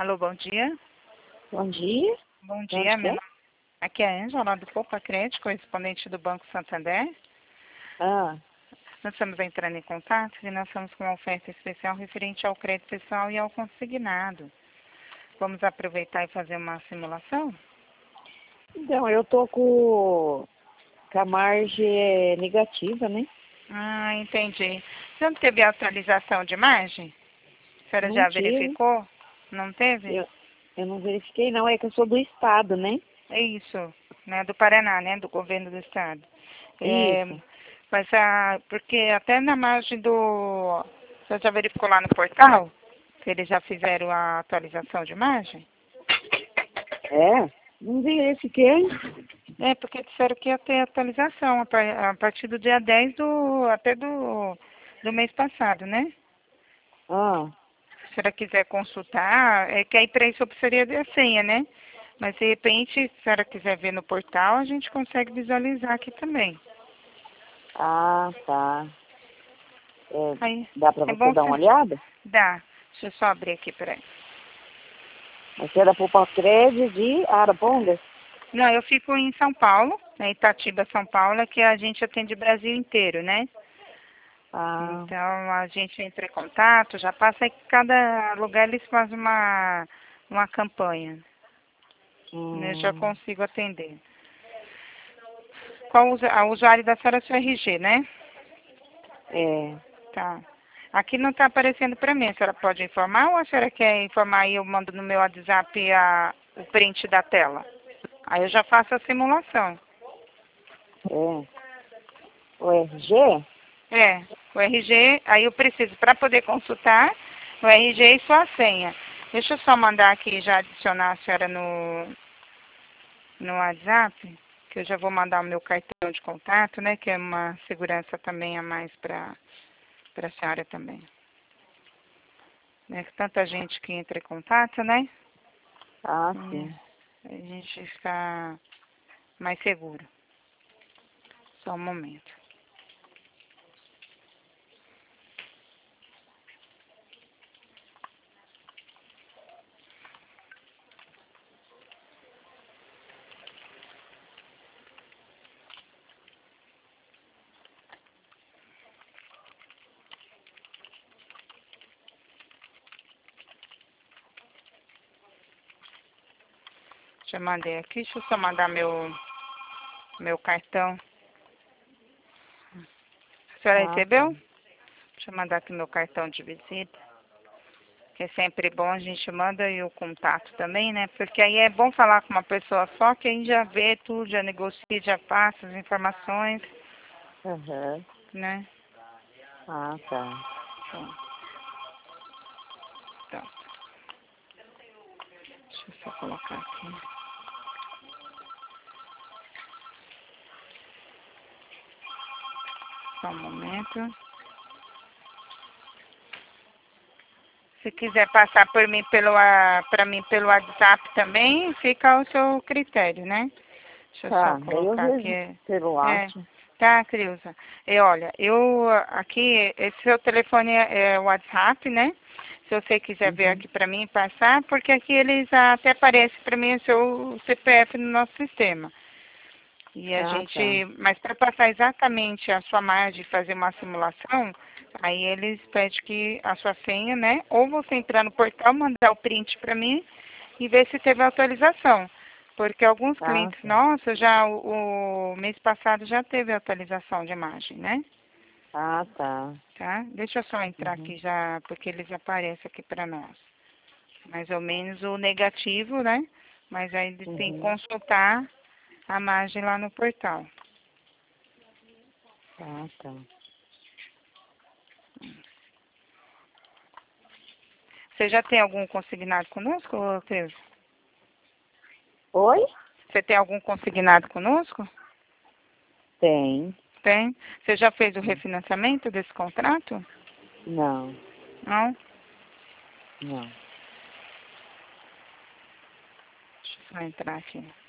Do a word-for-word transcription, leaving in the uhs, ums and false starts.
Alô, bom dia. Bom dia. Bom De dia, onde que meu é? nome aqui é a Ângela, do Poupa Crédito, correspondente do Banco Santander. Ah, Nós estamos entrando em contato e nós estamos com uma oferta especial referente ao crédito pessoal e ao consignado. Vamos aproveitar e fazer uma simulação? então, eu tô com, com a margem é, negativa, né? Ah, entendi. Você não teve atualização de margem? A senhora Não já tive. verificou? Não teve? Eu, eu não verifiquei, não. É que eu sou do estado, né? É isso, né? Do Paraná, né? Do governo do estado. É, Isso. mas a, porque até na margem do. Você já verificou lá no portal? Que eles já fizeram a atualização de margem? É? Não verifiquei. É, porque disseram que ia ter atualização a, par- a partir do dia dez do, até do, do mês passado, né? Ah, Se a senhora quiser consultar, é que aí para isso eu precisaria da senha, né? Mas de repente, se a senhora quiser ver no portal, a gente consegue visualizar aqui também. ah, tá. É, Aí, dá pra é você bom dar uma você. olhada? Dá. Deixa eu só abrir aqui, peraí. Você é da Poupa Crédito de Arapongas? Não, eu fico em São Paulo, né, Itatiba, São Paulo, que a gente atende o Brasil inteiro, né? Ah, Então a gente entra em contato, já passa em cada lugar eles fazem uma, uma campanha, né? Eu já hum, consigo atender. Qual usa- a usuário da senhora é seu R G, né? é. Tá. Aqui não está aparecendo para mim, a senhora pode informar ou a senhora quer informar e eu mando no meu WhatsApp a, o print da tela? Aí eu já faço a simulação. É. O R G? É, o R G, aí eu preciso, para poder consultar, o R G e sua senha. Deixa eu só mandar aqui já adicionar a senhora no, no WhatsApp, que eu já vou mandar o meu cartão de contato, né? Que é uma segurança também a mais para para a senhora também. Né? Tanta gente que entra em contato, né? Ah, sim. É, a gente fica mais seguro. Só um momento. Já mandei aqui, deixa eu só mandar meu, meu cartão. A senhora Ah, tá. recebeu? Deixa eu mandar aqui meu cartão de visita, que é sempre bom a gente manda e o contato também, né? Porque aí é bom falar com uma pessoa só, que aí já vê tudo, já negocia, já passa as informações, Aham. né? Ah, tá. Então, então, deixa eu só colocar aqui. Só um momento. Se quiser passar por mim pelo para mim pelo WhatsApp também, fica ao seu critério, né? Deixa eu só Tá, daí eu colocar vejo aqui. pelo É, WhatsApp. tá, Creuza. E olha, eu aqui, esse seu telefone é, é o WhatsApp, né? Se você quiser ver Uhum. aqui para mim passar, porque aqui eles até aparece para mim o seu C P F no nosso sistema. E a Ah, tá. gente, mas para passar exatamente a sua margem e fazer uma simulação, aí eles pedem que a sua senha, né? Ou você entrar no portal, mandar o print para mim e ver se teve atualização. Porque alguns Ah, clientes tá. nossos já, o, o mês passado já teve atualização de imagem, né? Ah, tá. Tá? Deixa eu só entrar Uhum. aqui já, porque eles aparecem aqui para nós. Mais ou menos o negativo, né? Mas aí tem que Uhum. consultar a margem lá no portal. Ah, tá. Você já tem algum consignado conosco, Cleusa? Oi? Você tem algum consignado conosco? Tem. Tem. Você já fez o refinanciamento desse contrato? Não. Não? Não. Deixa eu só entrar aqui.